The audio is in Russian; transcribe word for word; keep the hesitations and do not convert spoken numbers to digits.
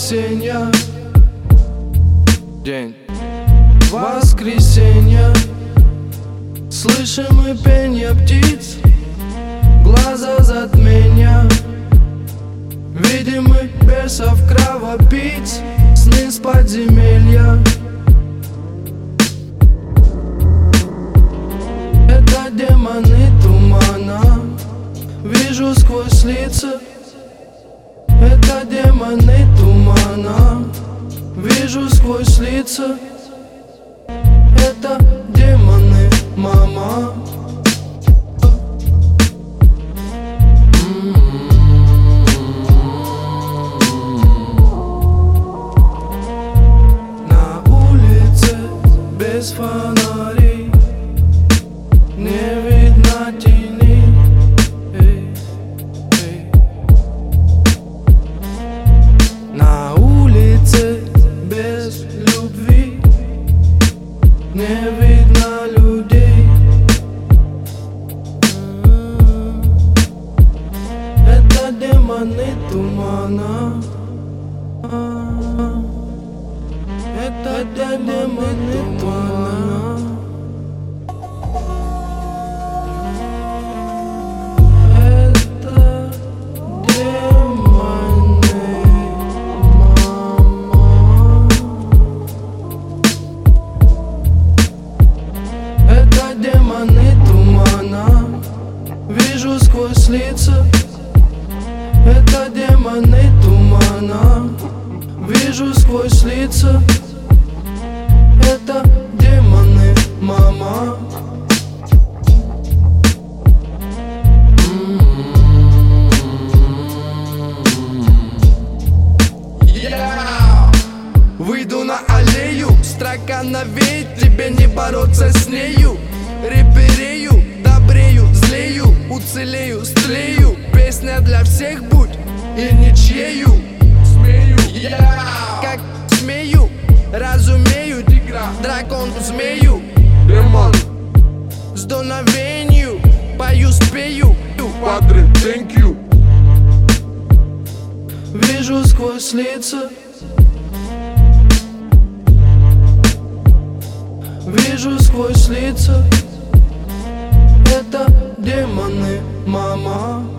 воскресенье, день воскресенья. Слышим мы пенье птиц, глаза затмения. Видим мы бесов кровопийц, сны с подземелья. Это демоны тумана, вижу сквозь лица. Это демоны тумана, вижу сквозь лица. Это демоны, мама. На улице без фонарей не видно тени. Эй, эй. На улице без любви не видно людей. Это демоны тумана. Это демоны тумана. Это демоны, мама. Это демоны тумана, вижу сквозь лица. Это демоны тумана, вижу сквозь лица. Это демоны, мама. Yeah! Выйду на аллею, строка навеет, тебе не бороться с нею. Реперею, добрею, злею, уцелею, стлею. Песня для всех будь и ничьею. Смею, yeah! Как смею, разумею, дракон змею. Демон с дуновенью, пою, спею. Падре, thank you. Вижу сквозь лица. Вижу сквозь лица. Это демоны, мама.